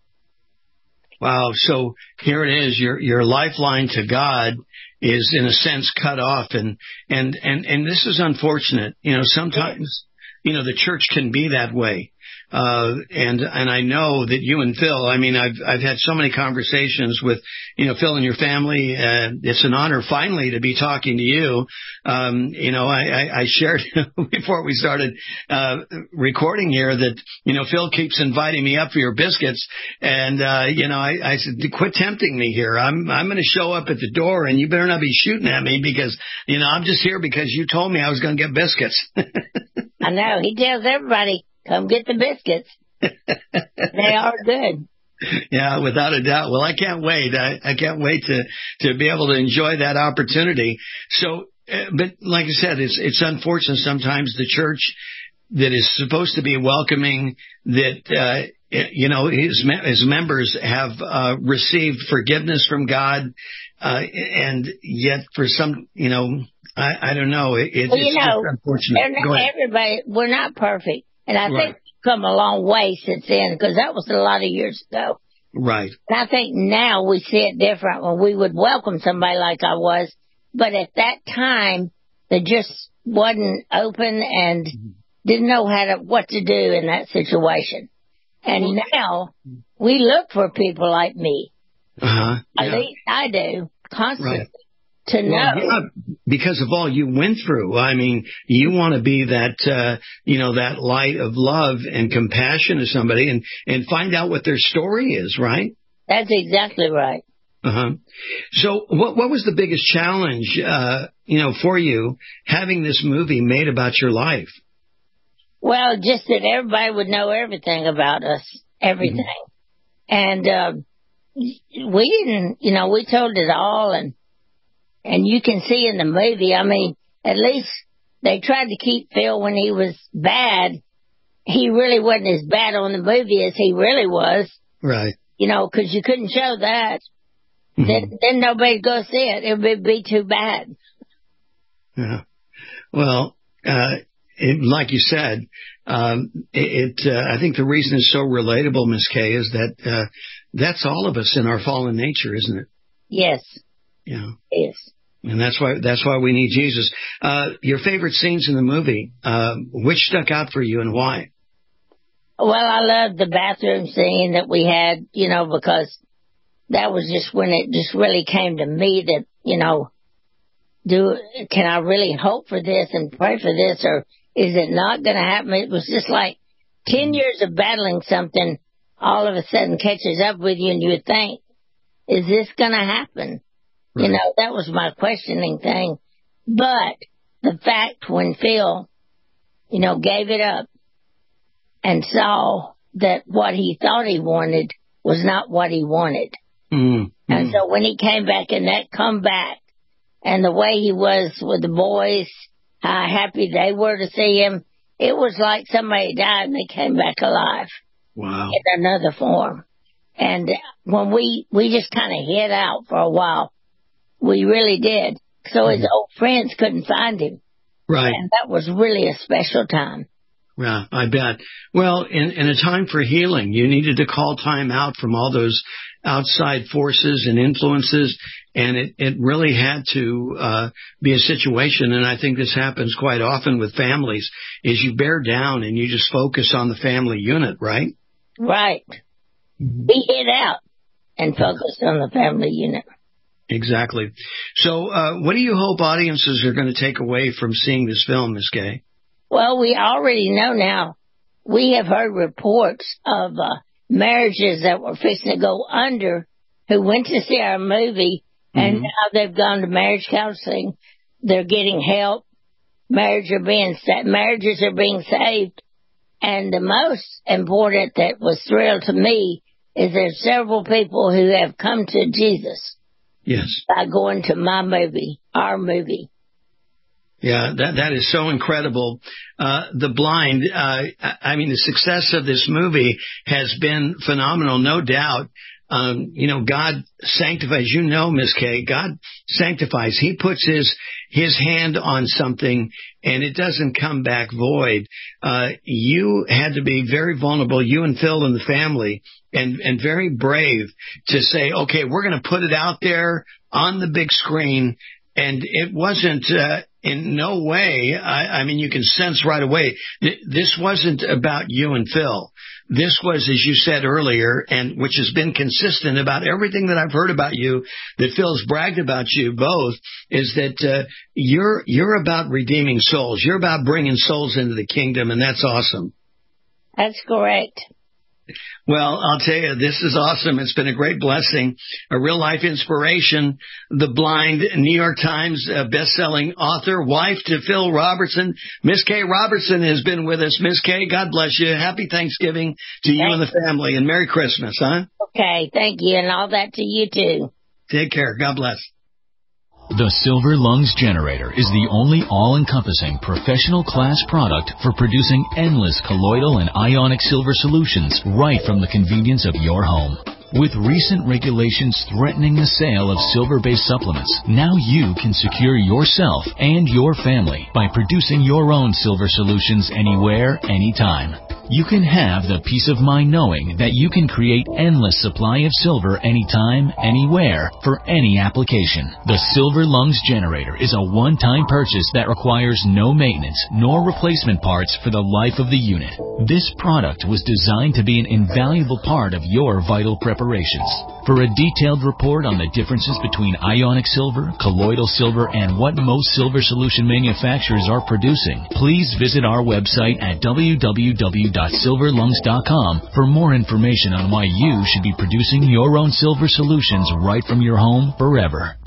Wow, so here it is, your lifeline to God is in a sense cut off, and this is unfortunate. Sometimes, the church can be that way. And I know that you and Phil, I mean, I've had so many conversations with, Phil and your family. It's an honor finally to be talking to you. I shared before we started, recording here that, Phil keeps inviting me up for your biscuits. And, I said, quit tempting me here. I'm going to show up at the door and you better not be shooting at me because, I'm just here because you told me I was going to get biscuits. I know. He tells everybody, come get the biscuits. They are good. Yeah, without a doubt. Well, I can't wait. I can't wait to be able to enjoy that opportunity. So, but like I said, it's unfortunate sometimes the church that is supposed to be welcoming, that, his members have received forgiveness from God, and yet for some, I don't know. It's unfortunate. Everybody, we're not perfect. And I think we've come a long way since then because that was a lot of years ago. Right. And I think now we see it different when we would welcome somebody like I was. But at that time, that just wasn't open and didn't know what to do in that situation. And now we look for people like me. Yeah. At least I do, constantly. Right. To know. Yeah, because of all you went through. I mean, you want to be that, that light of love and compassion to somebody and find out what their story is, right? That's exactly right. So what was the biggest challenge, for you having this movie made about your life? Well, just that everybody would know everything about us, everything. And, we didn't, we told it all and you can see in the movie, I mean, at least they tried to keep Phil when he was bad. He really wasn't as bad on the movie as he really was. Right. Because you couldn't show that. Then nobody'd go see it. It would be too bad. Yeah. Well, like you said, I think the reason it's so relatable, Miss Kay, is that that's all of us in our fallen nature, isn't it? Yes. Yeah. Yes. And that's why we need Jesus. Your favorite scenes in the movie, which stuck out for you and why? Well, I loved the bathroom scene that we had, because that was just when it just really came to me that, can I really hope for this and pray for this, or is it not going to happen? It was just like 10 years of battling something all of a sudden catches up with you and you would think, is this going to happen? Right. That was my questioning thing. But the fact when Phil, gave it up and saw that what he thought he wanted was not what he wanted. And so when he came back in that comeback and the way he was with the boys, how happy they were to see him, it was like somebody died and they came back alive. Wow. In another form. And when we just kind of hid out for a while, we really did. So his old friends couldn't find him. Right. And that was really a special time. Yeah, I bet. Well, in a time for healing, you needed to call time out from all those outside forces and influences, and it really had to be a situation, and I think this happens quite often with families, is you bear down and you just focus on the family unit, right? Right. He hid out and focused on the family unit. Exactly. So what do you hope audiences are going to take away from seeing this film, Ms. Kay? Well, we already know now. We have heard reports of marriages that were fixing to go under who went to see our movie, and now they've gone to marriage counseling. They're getting help. Marriages are being saved. And the most important that was thrilled to me is there's several people who have come to Jesus. Yes. By going to my movie, our movie. Yeah, that is so incredible. The Blind, the success of this movie has been phenomenal, no doubt. God sanctifies, Miss Kay, God sanctifies. He puts his hand on something and it doesn't come back void. You had to be very vulnerable, you and Phil and the family, and very brave to say, okay, we're going to put it out there on the big screen. And it wasn't, in no way, you can sense right away, this wasn't about you and Phil. This was, as you said earlier, and which has been consistent about everything that I've heard about you, that Phil's bragged about you both, is that you're about redeeming souls. You're about bringing souls into the kingdom, and that's awesome. That's correct. Well, I'll tell you, this is awesome. It's been a great blessing, a real-life inspiration. The Blind, New York Times best-selling author, wife to Phil Robertson. Miss Kay Robertson has been with us. Miss Kay, God bless you. Happy Thanksgiving to you and the family, and Merry Christmas, huh? Okay, thank you, and all that to you, too. Take care. God bless. The Silver Lungs Generator is the only all-encompassing professional-class product for producing endless colloidal and ionic silver solutions right from the convenience of your home. With recent regulations threatening the sale of silver-based supplements, now you can secure yourself and your family by producing your own silver solutions anywhere, anytime. you can have the peace of mind knowing that you can create endless supply of silver anytime, anywhere, for any application. The Silver Lungs Generator is a one-time purchase that requires no maintenance nor replacement parts for the life of the unit. This product was designed to be an invaluable part of your vital preparations. For a detailed report on the differences between ionic silver, colloidal silver, and what most silver solution manufacturers are producing, please visit our website at www.silverlungs.com for more information on why you should be producing your own silver solutions right from your home forever.